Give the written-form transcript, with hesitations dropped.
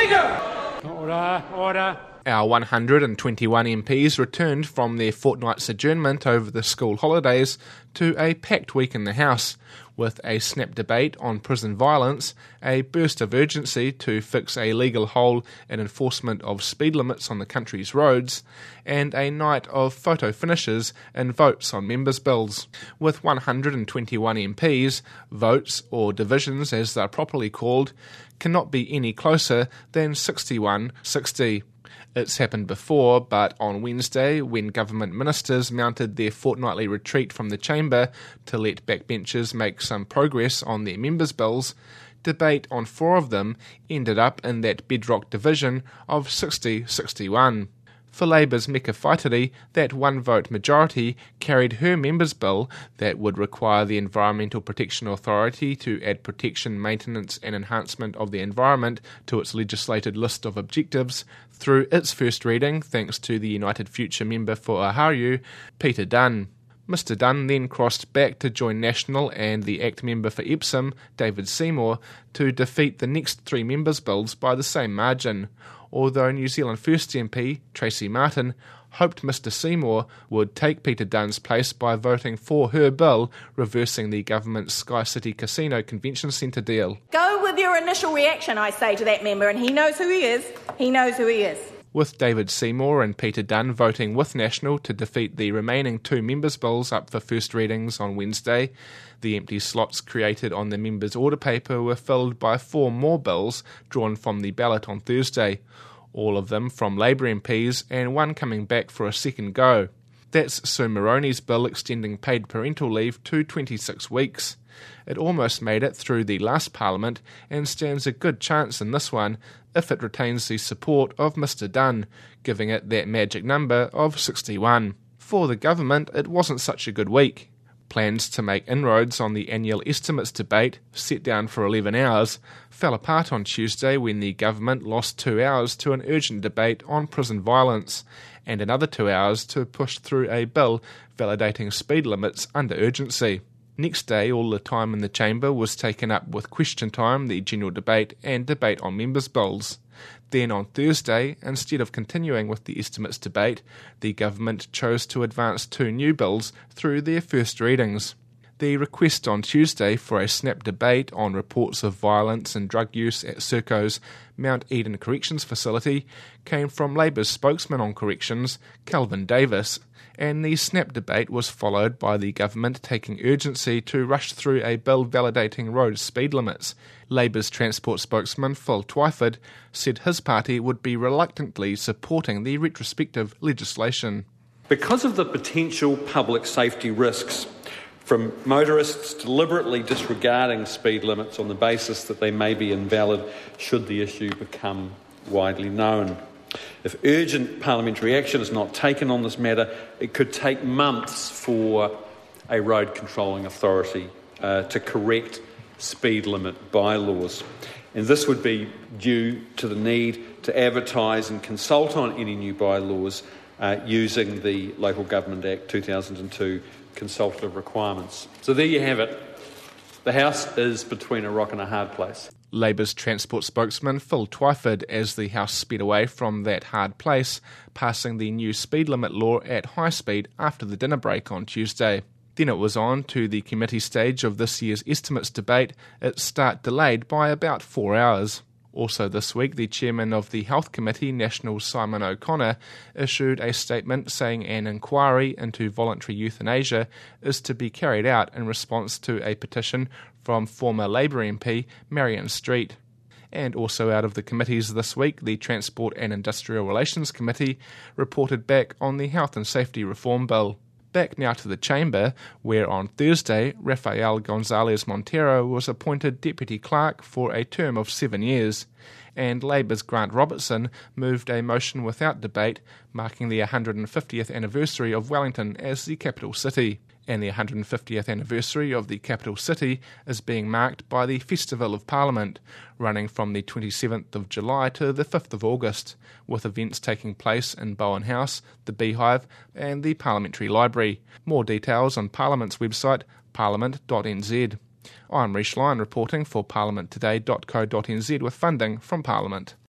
Speaker! Order. Our 121 MPs returned from their fortnight's adjournment over the school holidays to a packed week in the House, with a snap debate on prison violence, a burst of urgency to fix a legal hole in enforcement of speed limits on the country's roads, and a night of photo finishes and votes on members' bills. With 121 MPs, votes, or divisions as they're properly called, cannot be any closer than 61-60. It's happened before, but on Wednesday, when government ministers mounted their fortnightly retreat from the chamber to let backbenchers make some progress on their members' bills, debate on 4 of them ended up in that bedrock division of 60-61. For Labour's Meka Whaitiri, that one-vote majority carried her members' bill that would require the Environmental Protection Authority to add protection, maintenance and enhancement of the environment to its legislated list of objectives through its first reading, thanks to the United Future member for Oharu, Peter Dunn. Mr Dunn then crossed back to join National and the ACT member for Epsom, David Seymour, to defeat the next 3 members' bills by the same margin, although New Zealand First MP, Tracy Martin, hoped Mr Seymour would take Peter Dunn's place by voting for her bill, reversing the government's Sky City Casino Convention Centre deal. Go with your initial reaction, I say to that member, and he knows who he is. He knows who he is. With David Seymour and Peter Dunn voting with National to defeat the remaining 2 members' bills up for first readings on Wednesday, the empty slots created on the members' order paper were filled by 4 more bills drawn from the ballot on Thursday, all of them from Labour MPs and one coming back for a second go. That's Sue Moroney's bill extending paid parental leave to 26 weeks. It almost made it through the last Parliament and stands a good chance in this one if it retains the support of Mr Dunn, giving it that magic number of 61. For the government, it wasn't such a good week. Plans to make inroads on the annual estimates debate, set down for 11 hours, fell apart on Tuesday when the government lost 2 hours to an urgent debate on prison violence, and another 2 hours to push through a bill validating speed limits under urgency. Next day, all the time in the chamber was taken up with question time, the general debate, and debate on members' bills. Then on Thursday, instead of continuing with the estimates debate, the government chose to advance 2 new bills through their first readings. The request on Tuesday for a snap debate on reports of violence and drug use at Serco's Mount Eden Corrections Facility came from Labour's spokesman on corrections, Kelvin Davis, and the snap debate was followed by the government taking urgency to rush through a bill validating road speed limits. Labour's transport spokesman Phil Twyford said his party would be reluctantly supporting the retrospective legislation. Because of the potential public safety risks from motorists deliberately disregarding speed limits on the basis that they may be invalid should the issue become widely known. If urgent parliamentary action is not taken on this matter, it could take months for a road controlling authority to correct speed limit bylaws. And this would be due to the need to advertise and consult on any new bylaws using the Local Government Act 2002 consultative requirements. So there you have it. The House is between a rock and a hard place. Labour's transport spokesman Phil Twyford as the House sped away from that hard place, passing the new speed limit law at high speed after the dinner break on Tuesday. Then it was on to the committee stage of this year's estimates debate, its start delayed by about 4 hours. Also this week, the chairman of the Health Committee, National Simon O'Connor, issued a statement saying an inquiry into voluntary euthanasia is to be carried out in response to a petition from former Labour MP Marion Street. And also out of the committees this week, the Transport and Industrial Relations Committee reported back on the Health and Safety Reform Bill. Back now to the Chamber, where on Thursday, Rafael González Montero was appointed Deputy Clerk for a term of 7 years, and Labour's Grant Robertson moved a motion without debate marking the 150th anniversary of Wellington as the capital city. And the 150th anniversary of the capital city is being marked by the Festival of Parliament, running from the 27th of July to the 5th of August, with events taking place in Bowen House, the Beehive and the Parliamentary Library. More details on Parliament's website, parliament.nz. I'm Rhys Lyon reporting for parliamenttoday.co.nz with funding from Parliament.